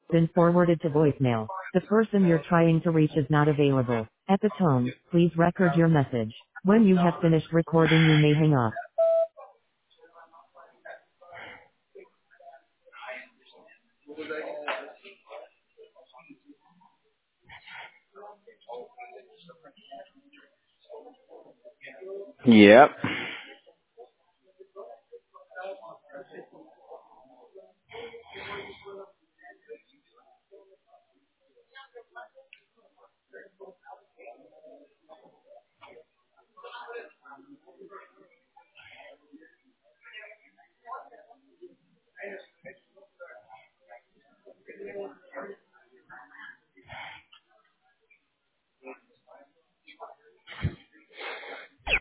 Been forwarded to voicemail. The person you're trying to reach is not available. At the tone, please record your message. When you have finished recording, you may hang up. Yep.